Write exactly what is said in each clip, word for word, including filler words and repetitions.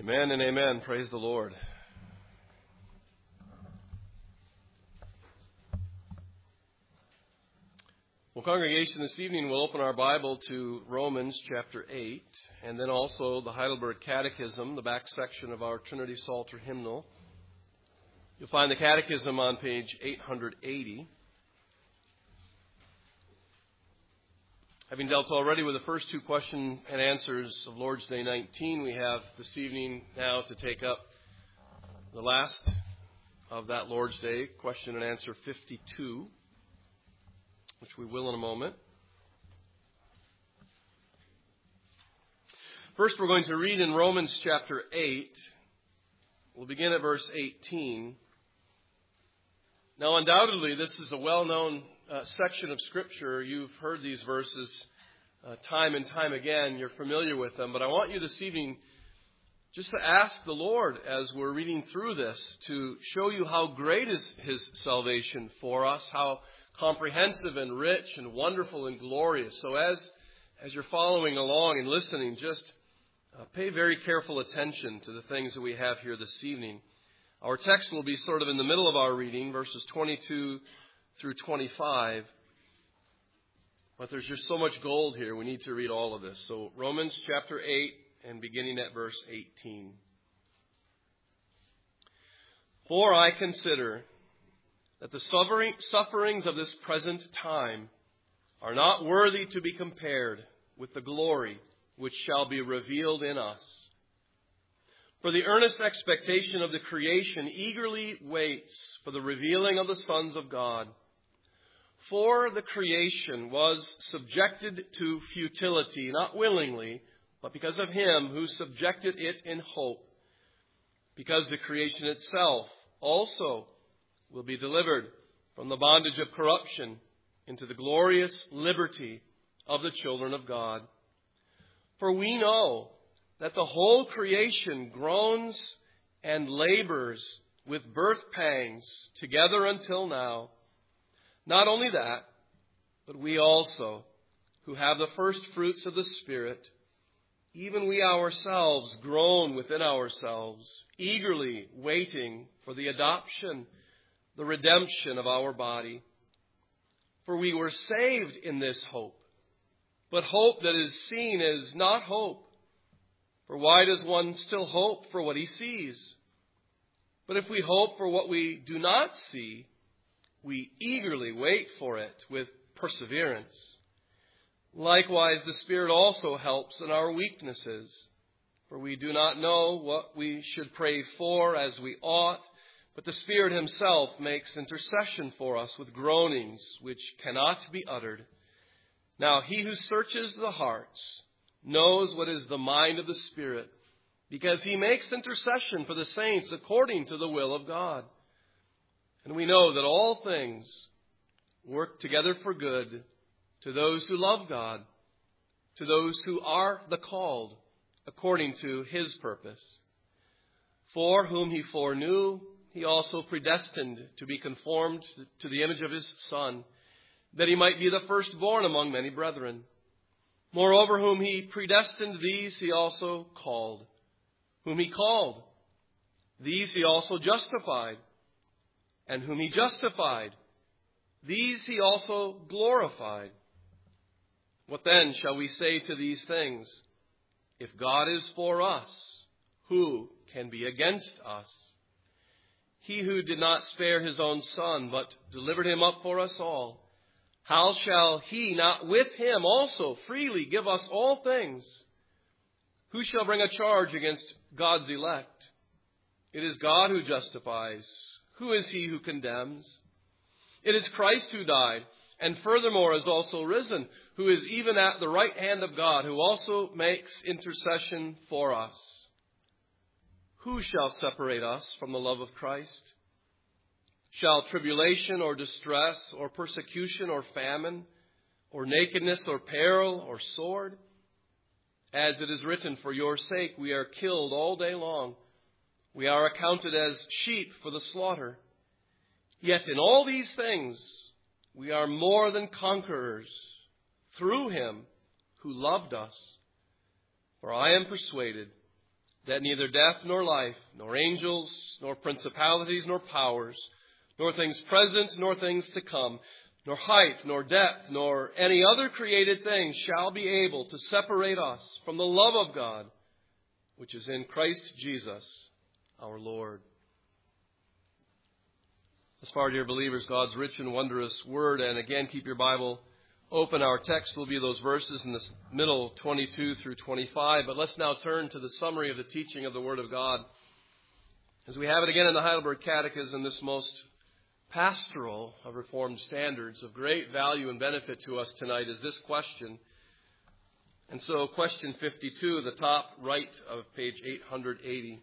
Amen and amen. Praise the Lord. Well, congregation, this evening we'll open our Bible to Romans chapter eight, and then also the Heidelberg Catechism, the back section of our Trinity Psalter hymnal. You'll find the Catechism on page eight hundred eighty. Having dealt already with the first two question and answers of Lord's Day nineteen, we have this evening now to take up the last of that Lord's Day, question and answer fifty-two, which we will in a moment. First, we're going to read in Romans chapter eight. We'll begin at verse eighteen. Now, undoubtedly, this is a well-known uh, section of Scripture. You've heard these verses uh, time and time again. You're familiar with them. But I want you this evening just to ask the Lord, as we're reading through this, to show you how great is His salvation for us, how comprehensive and rich and wonderful and glorious. So as, as you're following along and listening, just uh, pay very careful attention to the things that we have here this evening. Our text will be sort of in the middle of our reading, verses twenty-two through twenty-five. But there's just so much gold here, we need to read all of this. So Romans chapter eight and beginning at verse eighteen. For I consider that the sufferings of this present time are not worthy to be compared with the glory which shall be revealed in us. For the earnest expectation of the creation eagerly waits for the revealing of the sons of God. For the creation was subjected to futility, not willingly, but because of Him who subjected it in hope. Because the creation itself also will be delivered from the bondage of corruption into the glorious liberty of the children of God. For we know that the whole creation groans and labors with birth pangs together until now. Not only that, but we also, who have the first fruits of the Spirit, even we ourselves groan within ourselves, eagerly waiting for the adoption, the redemption of our body. For we were saved in this hope. But hope that is seen is not hope. For why does one still hope for what he sees? But if we hope for what we do not see, we eagerly wait for it with perseverance. Likewise, the Spirit also helps in our weaknesses. For we do not know what we should pray for as we ought, but the Spirit Himself makes intercession for us with groanings which cannot be uttered. Now He who searches the hearts knows what is the mind of the Spirit, because He makes intercession for the saints according to the will of God. And we know that all things work together for good to those who love God, to those who are the called according to His purpose. For whom He foreknew, He also predestined to be conformed to the image of His Son, that He might be the firstborn among many brethren. Moreover, whom He predestined, these He also called. Whom He called, these He also justified. And whom He justified, these He also glorified. What then shall we say to these things? If God is for us, who can be against us? He who did not spare His own Son, but delivered Him up for us all, how shall He not with Him also freely give us all things? Who shall bring a charge against God's elect? It is God who justifies. Who is he who condemns? It is Christ who died, and furthermore is also risen, who is even at the right hand of God, who also makes intercession for us. Who shall separate us from the love of Christ? Shall tribulation or distress or persecution or famine or nakedness or peril or sword? As it is written, for your sake we are killed all day long. We are accounted as sheep for the slaughter. Yet in all these things we are more than conquerors through Him who loved us. For I am persuaded that neither death nor life, nor angels, nor principalities, nor powers, nor things present, nor things to come, nor height, nor depth, nor any other created thing shall be able to separate us from the love of God, which is in Christ Jesus, our Lord. As far, dear believers, God's rich and wondrous Word, and again, keep your Bible open. Our text will be those verses in the middle, twenty-two through twenty-five. But let's now turn to the summary of the teaching of the Word of God. As we have it again in the Heidelberg Catechism, this most pastoral of Reformed standards of great value and benefit to us tonight is this question. And so question fifty-two, the top right of page eight hundred eighty.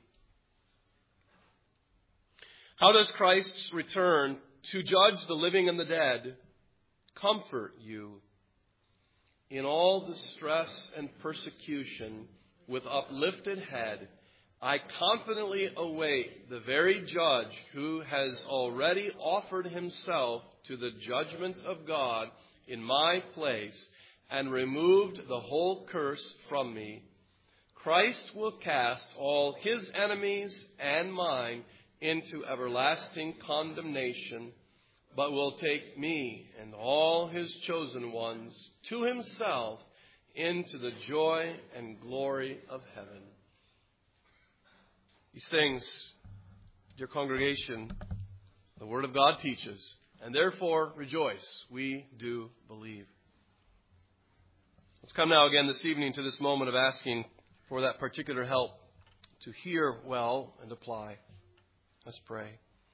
How does Christ's return to judge the living and the dead comfort you in all distress and persecution with uplifted head? I confidently await the very judge who has already offered himself to the judgment of God in my place and removed the whole curse from me. Christ will cast all his enemies and mine into everlasting condemnation, but will take me and all his chosen ones to himself into the joy and glory of heaven. These things, dear congregation, the Word of God teaches, and therefore rejoice, we do believe. Let's come now again this evening to this moment of asking for that particular help to hear well and apply. Let's pray.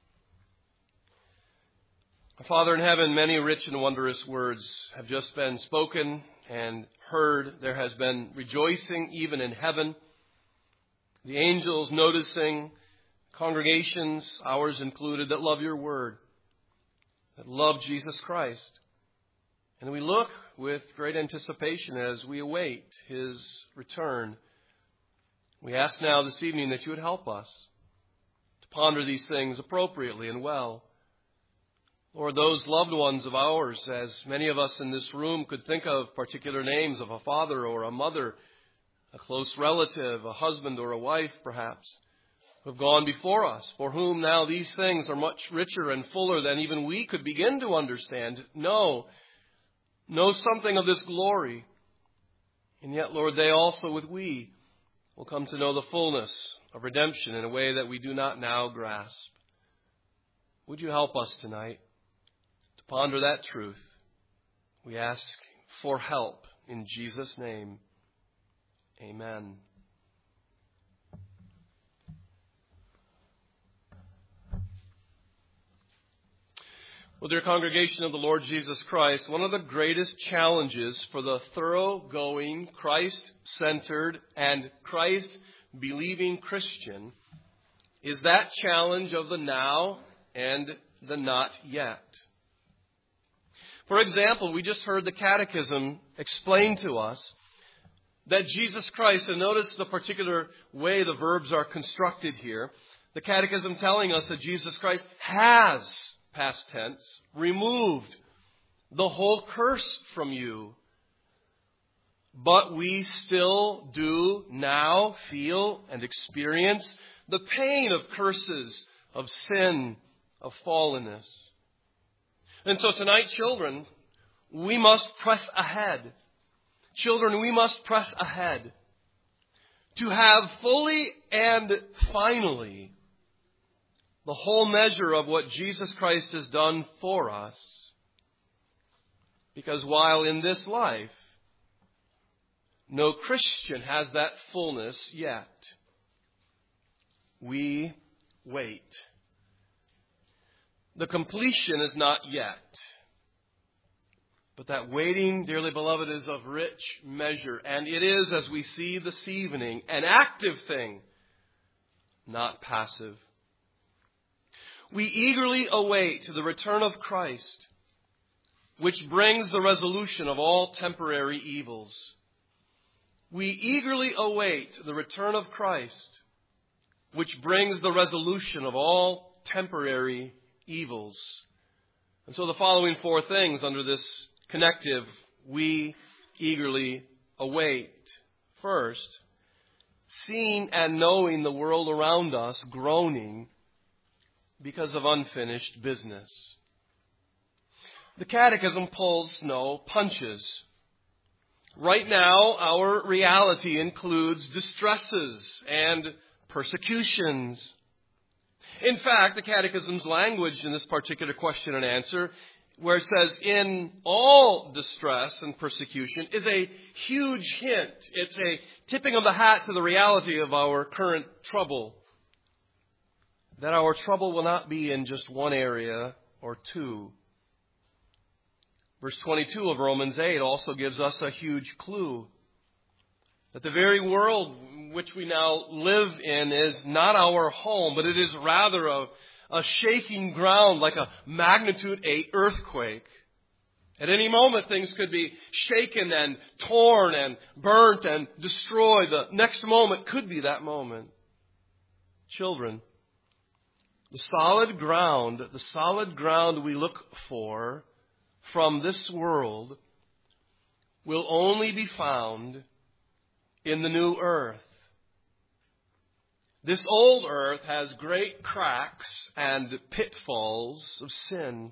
Our Father in heaven, many rich and wondrous words have just been spoken and heard. There has been rejoicing even in heaven. The angels noticing, congregations, ours included, that love your word, that love Jesus Christ. And we look with great anticipation as we await his return. We ask now this evening that you would help us to ponder these things appropriately and well. Lord, those loved ones of ours, as many of us in this room could think of particular names of a father or a mother, a close relative, a husband or a wife perhaps, who have gone before us, for whom now these things are much richer and fuller than even we could begin to understand. Know, know something of this glory. And yet, Lord, they also with we will come to know the fullness of redemption in a way that we do not now grasp. Would you help us tonight to ponder that truth? We ask for help in Jesus' name. Amen. Well, dear congregation of the Lord Jesus Christ, one of the greatest challenges for the thoroughgoing, Christ-centered, and Christ-believing Christian is that challenge of the now and the not yet. For example, we just heard the Catechism explain to us that Jesus Christ, and notice the particular way the verbs are constructed here, the Catechism telling us that Jesus Christ has, past tense, removed the whole curse from you. But we still do now feel and experience the pain of curses, of sin, of fallenness. And so tonight, children, we must press ahead. Children, we must press ahead to have fully and finally the whole measure of what Jesus Christ has done for us. Because while in this life, no Christian has that fullness yet, we wait. The completion is not yet. But that waiting, dearly beloved, is of rich measure. And it is, as we see this evening, an active thing, not passive. We eagerly await the return of Christ, which brings the resolution of all temporary evils. We eagerly await the return of Christ, which brings the resolution of all temporary evils. And so the following four things under this connective, we eagerly await. First, seeing and knowing the world around us groaning because of unfinished business. The Catechism pulls no punches. Right now, our reality includes distresses and persecutions. In fact, the Catechism's language in this particular question and answer, where it says, in all distress and persecution, is a huge hint. It's a tipping of the hat to the reality of our current trouble. That our trouble will not be in just one area or two. Verse twenty-two of Romans eight also gives us a huge clue. That the very world which we now live in is not our home, but it is rather a, a shaking ground like a magnitude eight earthquake. At any moment things could be shaken and torn and burnt and destroyed. The next moment could be that moment. Children, the solid ground, the solid ground we look for from this world will only be found in the new earth. This old earth has great cracks and pitfalls of sin.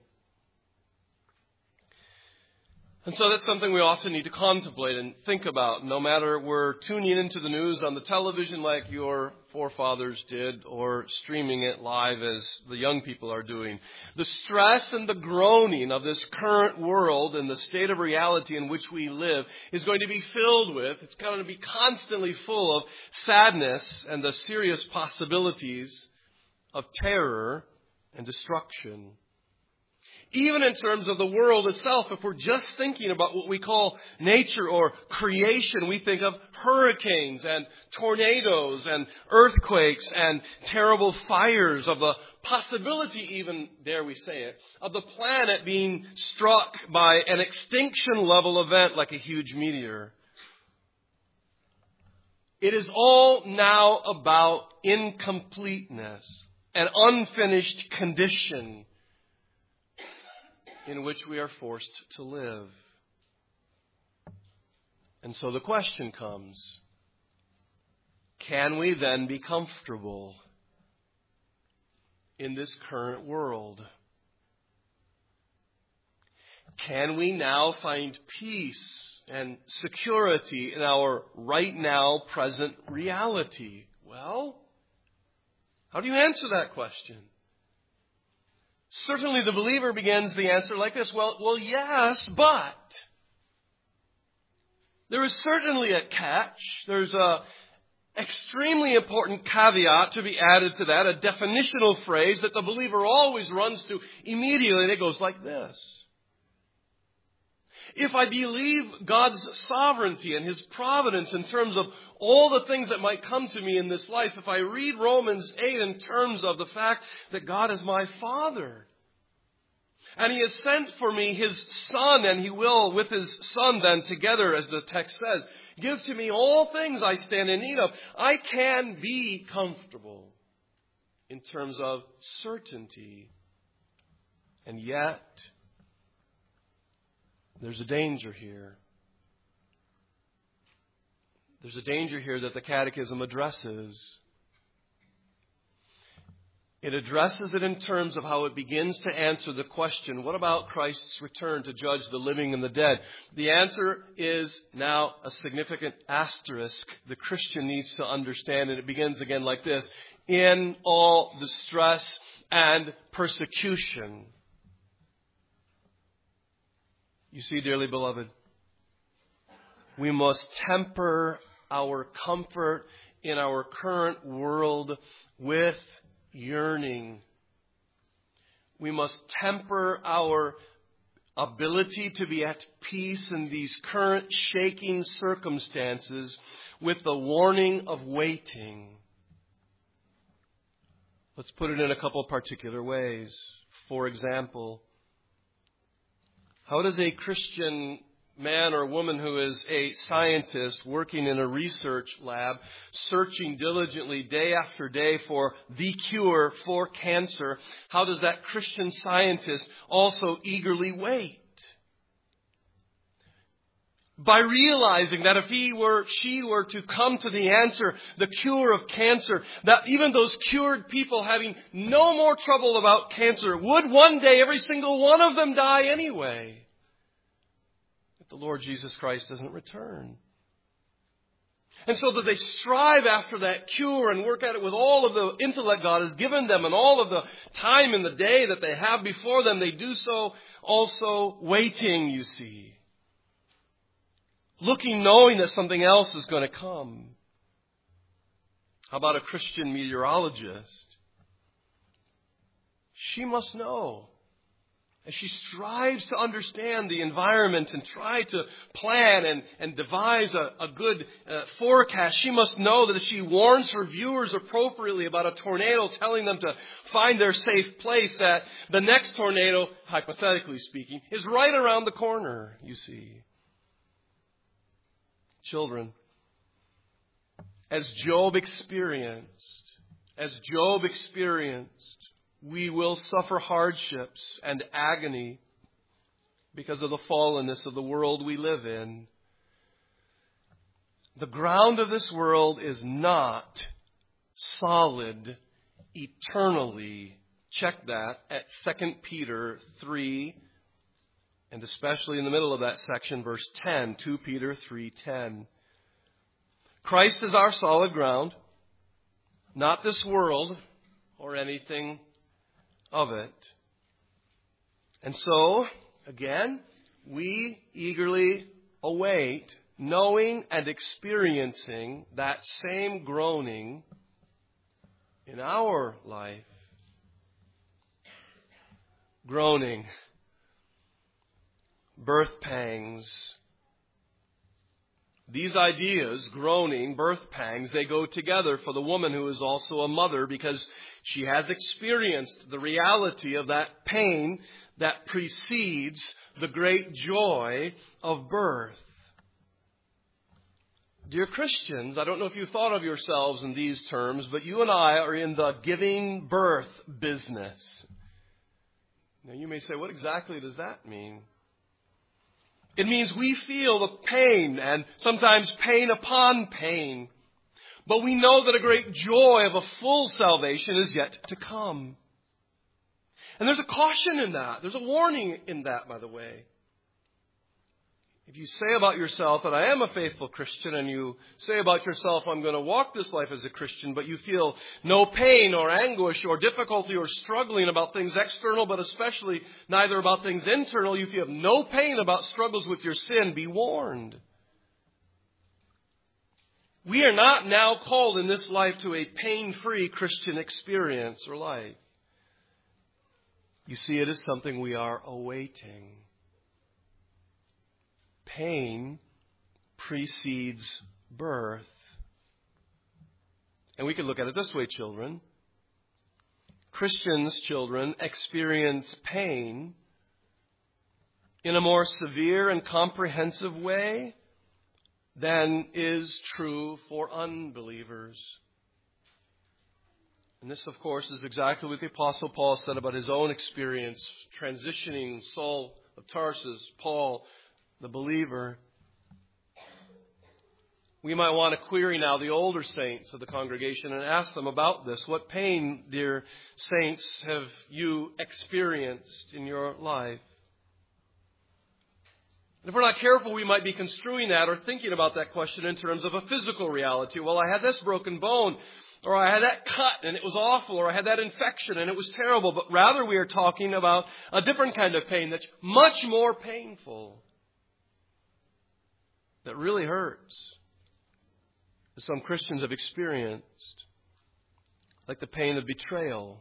And so that's something we often need to contemplate and think about, no matter we're tuning into the news on the television like your forefathers did, or streaming it live as the young people are doing. The stress and the groaning of this current world and the state of reality in which we live is going to be filled with, it's going to be constantly full of sadness and the serious possibilities of terror and destruction. Even in terms of the world itself, if we're just thinking about what we call nature or creation, we think of hurricanes and tornadoes and earthquakes and terrible fires, of the possibility even, dare we say it, of the planet being struck by an extinction level event like a huge meteor. It is all now about incompleteness, an unfinished condition in which we are forced to live. And so the question comes, can we then be comfortable in this current world? Can we now find peace and security in our right now present reality? Well, how do you answer that question? Certainly the believer begins the answer like this. Well, well, yes, but there is certainly a catch. There's a extremely important caveat to be added to that, a definitional phrase that the believer always runs to immediately, and it goes like this. If I believe God's sovereignty and His providence in terms of all the things that might come to me in this life, if I read Romans eight in terms of the fact that God is my Father, and He has sent for me His Son, and He will, with His Son then together, as the text says, give to me all things I stand in need of, I can be comfortable in terms of certainty. And yet, there's a danger here. There's a danger here that the Catechism addresses. It addresses it in terms of how it begins to answer the question, what about Christ's return to judge the living and the dead? The answer is now a significant asterisk the Christian needs to understand, and it begins again like this. In all distress and persecution. You see, dearly beloved, we must temper our comfort in our current world with yearning. We must temper our ability to be at peace in these current shaking circumstances with the warning of waiting. Let's put it in a couple particular ways. For example, how does a Christian man or woman who is a scientist working in a research lab, searching diligently day after day for the cure for cancer, how does that Christian scientist also eagerly wait? by realizing that if he were, she were to come to the answer, the cure of cancer, that even those cured people having no more trouble about cancer would one day, every single one of them, die anyway, if the Lord Jesus Christ doesn't return. And so that they strive after that cure and work at it with all of the intellect God has given them and all of the time in the day that they have before them. They do so also waiting, you see. Looking, knowing that something else is going to come. How about a Christian meteorologist? She must know. As she strives to understand the environment and try to plan and, and devise a, a good uh, forecast, she must know that if she warns her viewers appropriately about a tornado, telling them to find their safe place, that the next tornado, hypothetically speaking, is right around the corner, you see. Children, as Job experienced, as Job experienced, we will suffer hardships and agony because of the fallenness of the world we live in. The ground of this world is not solid eternally. Check that at Second Peter three. And especially in the middle of that section, verse ten, Second Peter three ten. Christ is our solid ground, not this world or anything of it. And so, again, we eagerly await, knowing and experiencing that same groaning in our life. Groaning. Birth pangs. These ideas, groaning, birth pangs, they go together for the woman who is also a mother because she has experienced the reality of that pain that precedes the great joy of birth. Dear Christians, I don't know if you thought of yourselves in these terms, but you and I are in the giving birth business. Now you may say, what exactly does that mean? It means we feel the pain and sometimes pain upon pain. But we know that a great joy of a full salvation is yet to come. And there's a caution in that. There's a warning in that, by the way. If you say about yourself that I am a faithful Christian, and you say about yourself I'm going to walk this life as a Christian, but you feel no pain or anguish or difficulty or struggling about things external, but especially neither about things internal, you feel no pain about struggles with your sin, be warned. We are not now called in this life to a pain-free Christian experience or life. You see, it is something we are awaiting. Pain precedes birth. And we can look at it this way, children. Christians, children, experience pain in a more severe and comprehensive way than is true for unbelievers. And this, of course, is exactly what the Apostle Paul said about his own experience transitioning Saul of Tarsus, Paul, the believer. We might want to query now the older saints of the congregation and ask them about this. What pain, dear saints, have you experienced in your life? And if we're not careful, we might be construing that or thinking about that question in terms of a physical reality. Well, I had this broken bone, or I had that cut and it was awful, or I had that infection and it was terrible. But rather we are talking about a different kind of pain that's much more painful, that really hurts, that some Christians have experienced, like the pain of betrayal.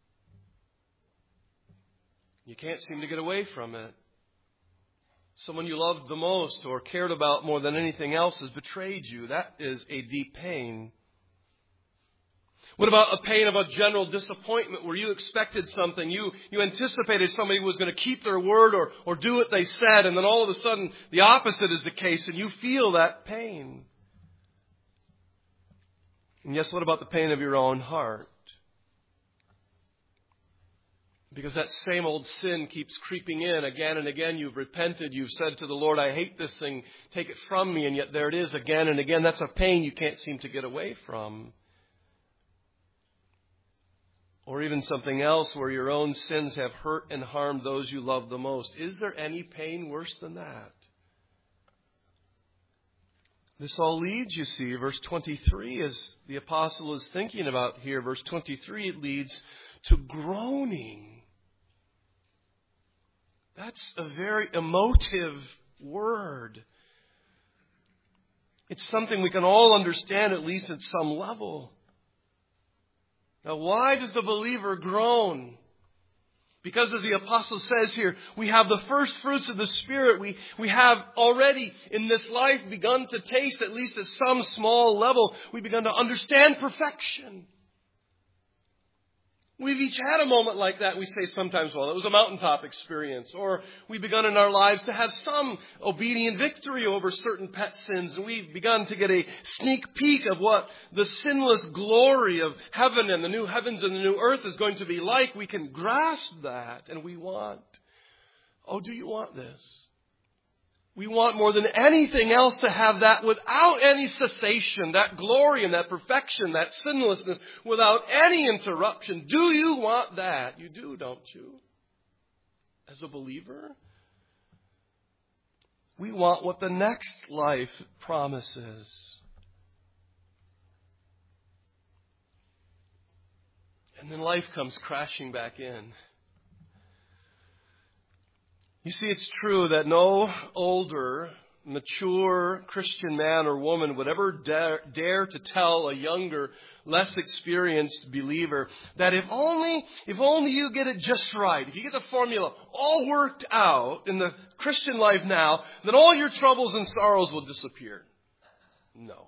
You can't seem to get away from it. Someone you loved the most or cared about more than anything else has betrayed you. That is a deep pain. What about a pain of a general disappointment where you expected something, you, you anticipated somebody was going to keep their word or, or do what they said, and then all of a sudden the opposite is the case and you feel that pain? And yes, what about the pain of your own heart? Because that same old sin keeps creeping in again and again. You've repented. You've said to the Lord, I hate this thing. Take it from me. And yet there it is again and again. That's a pain you can't seem to get away from. Or even something else where your own sins have hurt and harmed those you love the most. Is there any pain worse than that? This all leads, you see, verse twenty-three, as the apostle is thinking about here, verse twenty-three, it leads to groaning. That's a very emotive word. It's something we can all understand, at least at some level. Now, why does the believer groan? Because as the apostle says here, we have the first fruits of the Spirit. We, we have already in this life begun to taste, at least at some small level, we've begun to understand perfection. We've each had a moment like that. We say sometimes, well, it was a mountaintop experience. Or we've begun in our lives to have some obedient victory over certain pet sins. And we've begun to get a sneak peek of what the sinless glory of heaven and the new heavens and the new earth is going to be like. We can grasp that. And we want, oh, do you want this? We want more than anything else to have that without any cessation, that glory and that perfection, that sinlessness, without any interruption. Do you want that? You do, don't you? As a believer? We want what the next life promises. And then life comes crashing back in. You see, it's true that no older, mature Christian man or woman would ever dare, dare to tell a younger, less experienced believer that if only, if only you get it just right, if you get the formula all worked out in the Christian life now, then all your troubles and sorrows will disappear. No.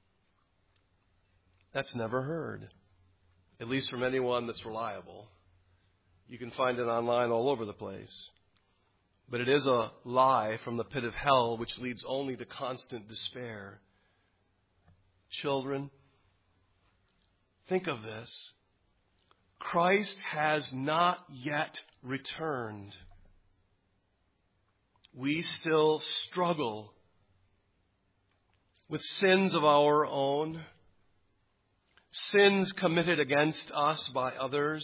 That's never heard. At least from anyone that's reliable. You can find it online all over the place. But it is a lie from the pit of hell which leads only to constant despair. Children, think of this. Christ has not yet returned. We still struggle with sins of our own, sins committed against us by others.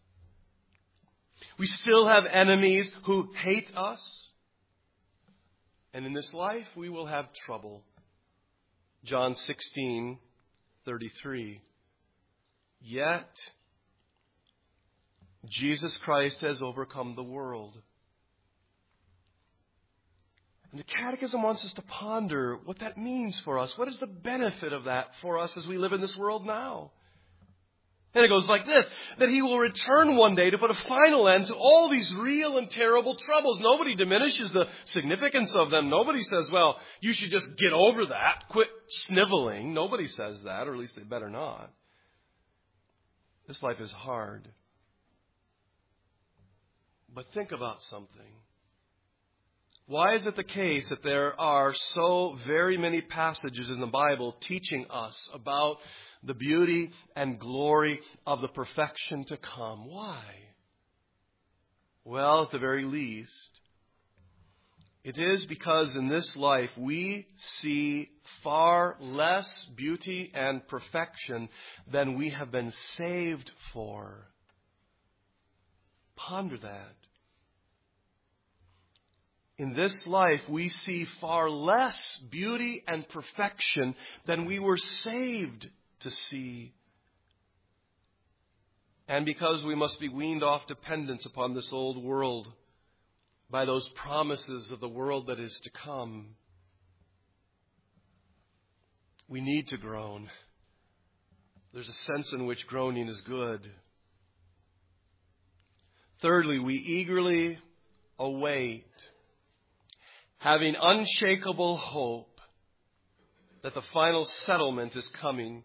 We still have enemies who hate us. And in this life, we will have trouble. John sixteen thirty-three. Yet, Jesus Christ has overcome the world. And the Catechism wants us to ponder what that means for us. What is the benefit of that for us as we live in this world now? And it goes like this, that He will return one day to put a final end to all these real and terrible troubles. Nobody diminishes the significance of them. Nobody says, well, you should just get over that. Quit sniveling. Nobody says that, or at least they better not. This life is hard. But think about something. Why is it the case that there are so very many passages in the Bible teaching us about the beauty and glory of the perfection to come? Why? Well, at the very least, it is because in this life we see far less beauty and perfection than we have been saved for. Ponder that. In this life, we see far less beauty and perfection than we were saved to see. And because we must be weaned off dependence upon this old world by those promises of the world that is to come, we need to groan. There's a sense in which groaning is good. Thirdly, we eagerly await, having unshakable hope that the final settlement is coming.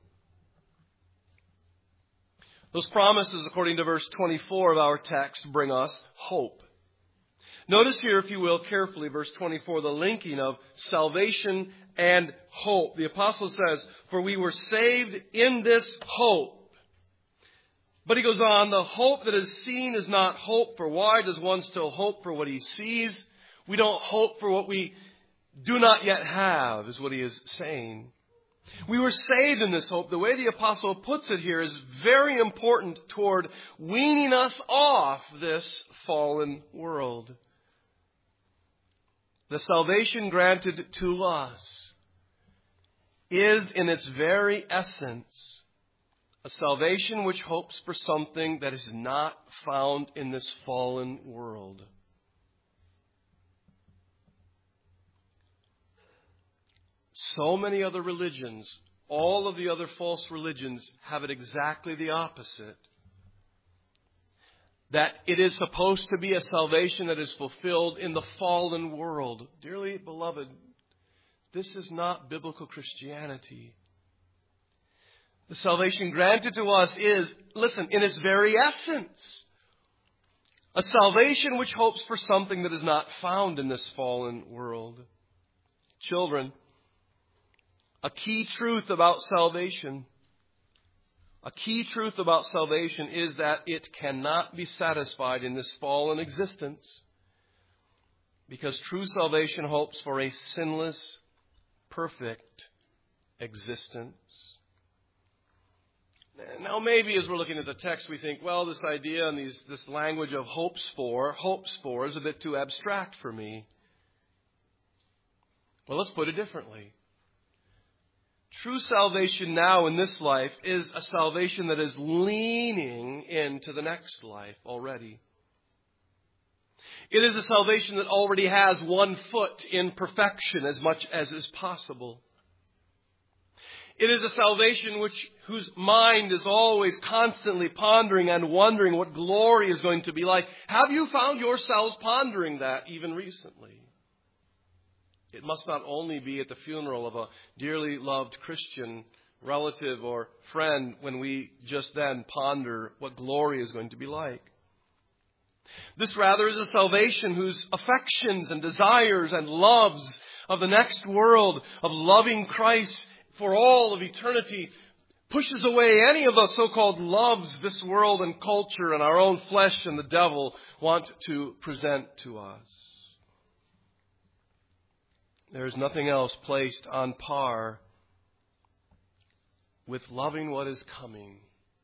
Those promises, according to verse twenty-four of our text, bring us hope. Notice here, if you will, carefully, verse twenty-four, the linking of salvation and hope. The apostle says, for we were saved in this hope. But he goes on, the hope that is seen is not hope, for why does one still hope for what he sees? We don't hope for what we do not yet have, is what he is saying. We were saved in this hope. The way the apostle puts it here is very important toward weaning us off this fallen world. The salvation granted to us is in its very essence a salvation which hopes for something that is not found in this fallen world. So many other religions, all of the other false religions, have it exactly the opposite. That it is supposed to be a salvation that is fulfilled in the fallen world. Dearly beloved, this is not biblical Christianity. The salvation granted to us is, listen, in its very essence, a salvation which hopes for something that is not found in this fallen world. Children, a key truth about salvation, a key truth about salvation is that it cannot be satisfied in this fallen existence, because true salvation hopes for a sinless, perfect existence. Now, maybe as we're looking at the text, we think, well, this idea and these, this language of hopes for, hopes for is a bit too abstract for me. Well, let's put it differently. True salvation now in this life is a salvation that is leaning into the next life already. It is a salvation that already has one foot in perfection as much as is possible. It is a salvation which, whose mind is always constantly pondering and wondering what glory is going to be like. Have you found yourselves pondering that even recently? It must not only be at the funeral of a dearly loved Christian relative or friend when we just then ponder what glory is going to be like. This rather is a salvation whose affections and desires and loves of the next world, of loving Christ for all of eternity, pushes away any of the so-called loves this world and culture and our own flesh and the devil want to present to us. There is nothing else placed on par with loving what is coming,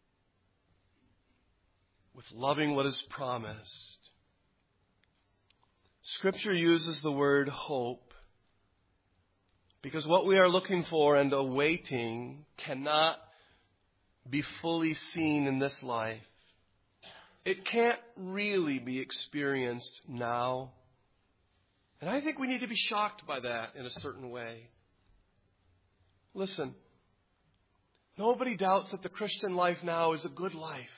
with loving what is promised. Scripture uses the word hope because what we are looking for and awaiting cannot be fully seen in this life. It can't really be experienced now. And I think we need to be shocked by that in a certain way. Listen, nobody doubts that the Christian life now is a good life.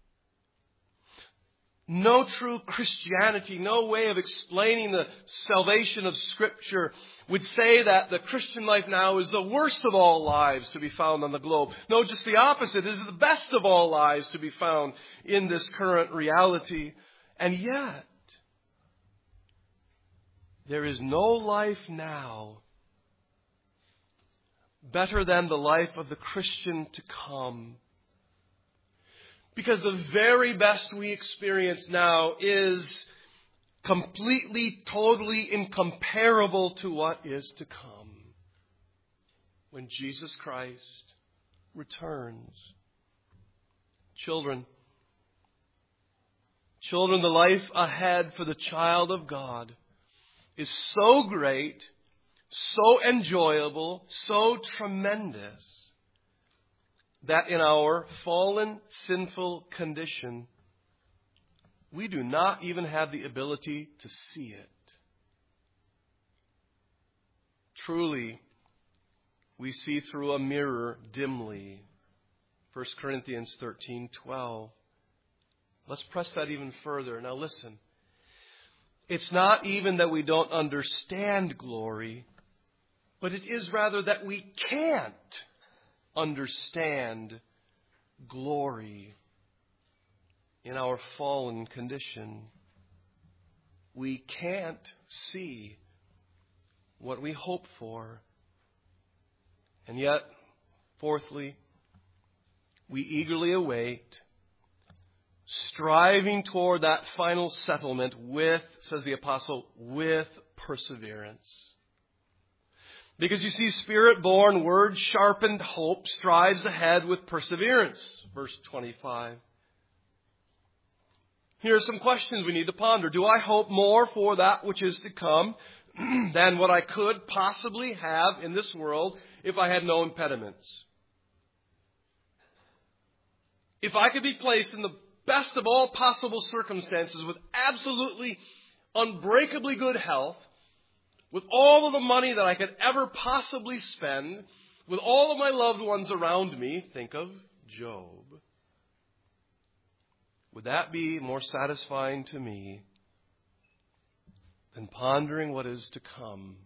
No true Christianity, no way of explaining the salvation of Scripture would say that the Christian life now is the worst of all lives to be found on the globe. No, just the opposite. It is the best of all lives to be found in this current reality. And yet, there is no life now better than the life of the Christian to come. Because the very best we experience now is completely, totally incomparable to what is to come when Jesus Christ returns. Children, children, the life ahead for the child of God is so great, so enjoyable, so tremendous, that in our fallen, sinful condition, we do not even have the ability to see it. Truly, we see through a mirror dimly. First Corinthians thirteen twelve. Let's press that even further. Now listen. It's not even that we don't understand glory, but it is rather that we can't understand glory in our fallen condition. We can't see what we hope for. And yet, fourthly, we eagerly await striving toward that final settlement with, says the apostle, with perseverance. Because you see, Spirit-born, word-sharpened hope strives ahead with perseverance. Verse twenty-five. Here are some questions we need to ponder. Do I hope more for that which is to come than what I could possibly have in this world if I had no impediments? If I could be placed in the best of all possible circumstances with absolutely unbreakably good health, with all of the money that I could ever possibly spend, with all of my loved ones around me, think of Job. Would that be more satisfying to me than pondering what is to come?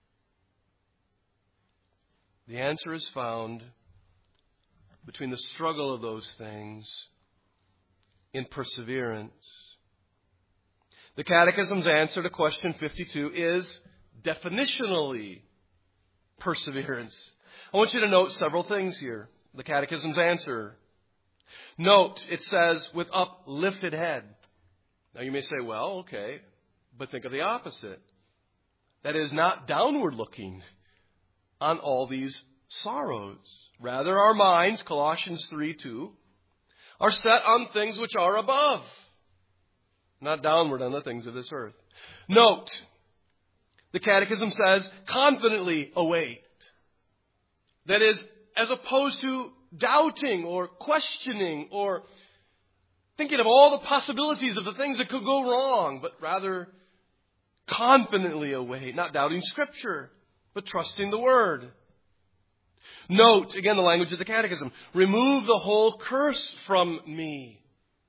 The answer is found between the struggle of those things in perseverance. The Catechism's answer to question fifty-two is definitionally perseverance. I want you to note several things here. The Catechism's answer. Note, it says, with uplifted head. Now you may say, well, okay, but think of the opposite. That is, not downward looking on all these sorrows. Rather, our minds, Colossians three two, are set on things which are above, not downward on the things of this earth. Note, the Catechism says, confidently await. That is, as opposed to doubting or questioning or thinking of all the possibilities of the things that could go wrong, but rather confidently await, not doubting Scripture, but trusting the Word. Note, again, the language of the Catechism, remove the whole curse from me.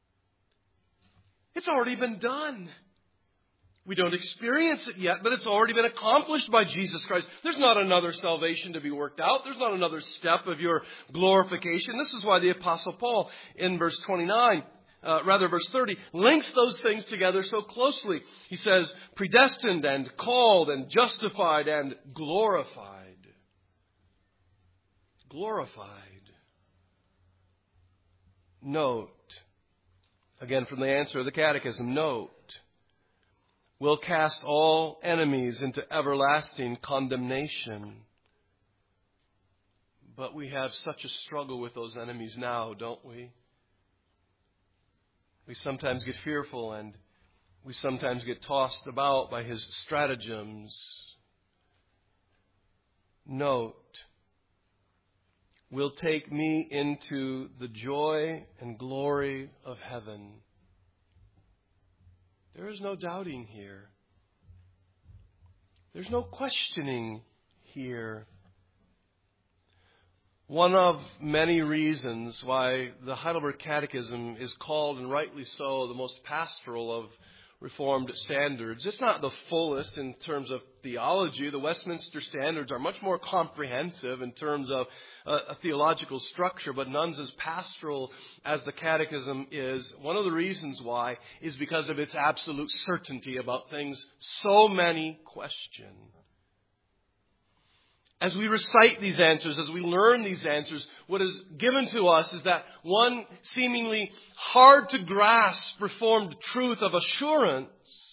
It's already been done. We don't experience it yet, but it's already been accomplished by Jesus Christ. There's not another salvation to be worked out. There's not another step of your glorification. This is why the Apostle Paul in verse twenty-nine, uh, rather verse thirty, links those things together so closely. He says, predestined and called and justified and glorified. Glorified. Note, again from the answer of the Catechism, note, will cast all enemies into everlasting condemnation. But we have such a struggle with those enemies now, don't we? We sometimes get fearful and we sometimes get tossed about by his stratagems. Note, will take me into the joy and glory of heaven. There is no doubting here. There's no questioning here. One of many reasons why the Heidelberg Catechism is called, and rightly so, the most pastoral of Reformed standards. It's not the fullest in terms of theology. The Westminster Standards are much more comprehensive in terms of a, a theological structure, but none's as pastoral as the Catechism is. One of the reasons why is because of its absolute certainty about things so many question. As we recite these answers, as we learn these answers, what is given to us is that one seemingly hard to grasp Reformed truth of assurance,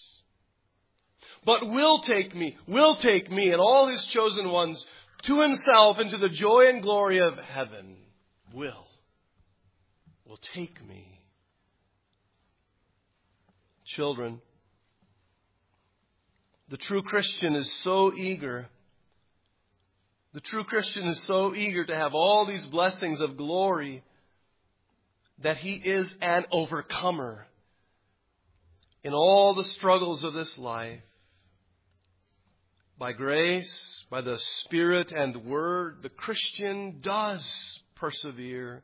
but will take me, will take me and all his chosen ones to himself into the joy and glory of heaven. Will. Will take me. Children, the true Christian is so eager The true Christian is so eager to have all these blessings of glory that he is an overcomer in all the struggles of this life. By grace, by the Spirit and Word, the Christian does persevere.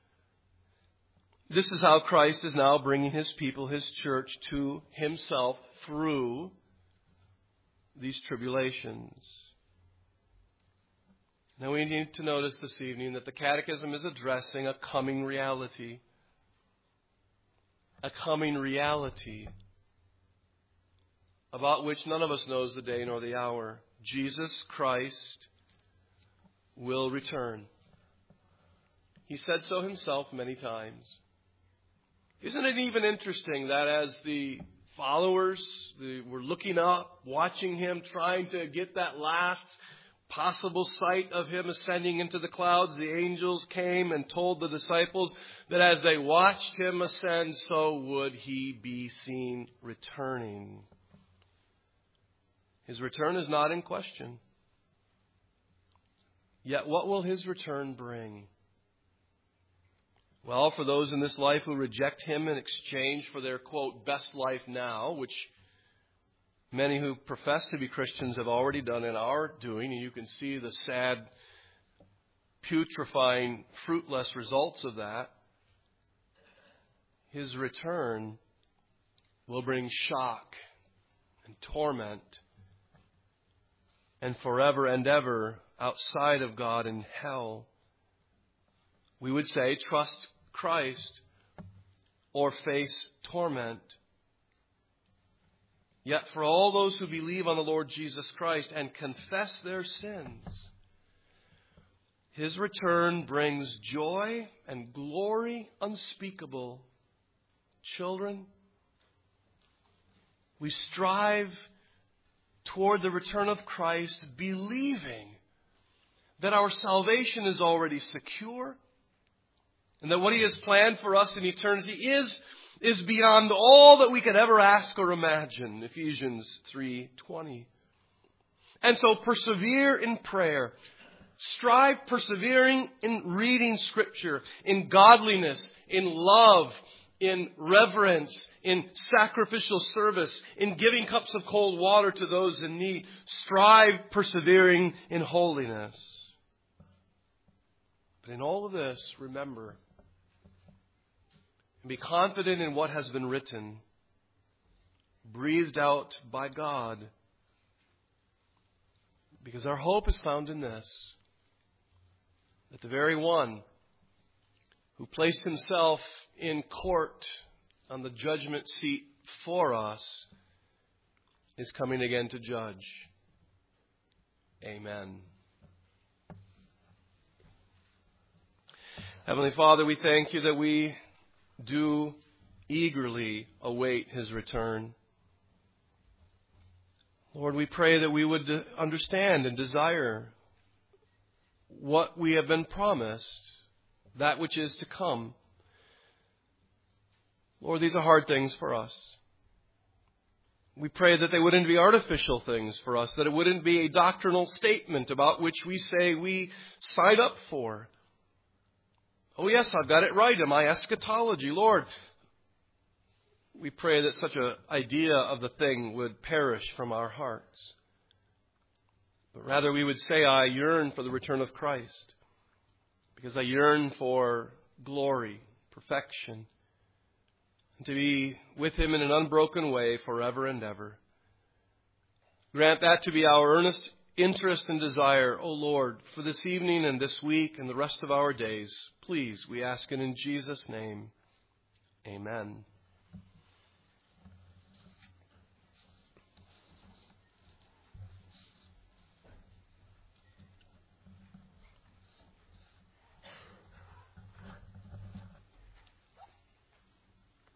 This is how Christ is now bringing his people, his church, to himself through these tribulations. Now we need to notice this evening that the Catechism is addressing a coming reality. A coming reality about which none of us knows the day nor the hour. Jesus Christ will return. He said so himself many times. Isn't it even interesting that as the followers the, were looking up, watching him, trying to get that last possible sight of him ascending into the clouds, the angels came and told the disciples that as they watched him ascend, so would he be seen returning. His return is not in question. Yet what will his return bring? Well, for those in this life who reject him in exchange for their, quote, best life now, which many who profess to be Christians have already done and are doing, and you can see the sad, putrefying, fruitless results of that, his return will bring shock and torment and forever and ever outside of God in hell. We would say, trust Christ or face torment. Yet for all those who believe on the Lord Jesus Christ and confess their sins, his return brings joy and glory unspeakable. Children, we strive toward the return of Christ, believing that our salvation is already secure, and that what he has planned for us in eternity is, is beyond all that we could ever ask or imagine. Ephesians three twenty. And so persevere in prayer. Strive persevering in reading Scripture, in godliness, in love, in reverence, in sacrificial service, in giving cups of cold water to those in need. Strive persevering in holiness. But in all of this, remember, and be confident in what has been written, breathed out by God. Because our hope is found in this, that the very one who placed himself in court on the judgment seat for us is coming again to judge. Amen. Heavenly Father, we thank you that we do eagerly await his return. Lord, we pray that we would understand and desire what we have been promised, that which is to come. Lord, these are hard things for us. We pray that they wouldn't be artificial things for us, that it wouldn't be a doctrinal statement about which we say we sign up for. Oh, yes, I've got it right in my eschatology. Lord, we pray that such an idea of the thing would perish from our hearts. But rather we would say, I yearn for the return of Christ, because I yearn for glory, perfection, and to be with him in an unbroken way forever and ever. Grant that to be our earnest interest and desire, O Lord, for this evening and this week and the rest of our days. Please, we ask it in Jesus' name. Amen.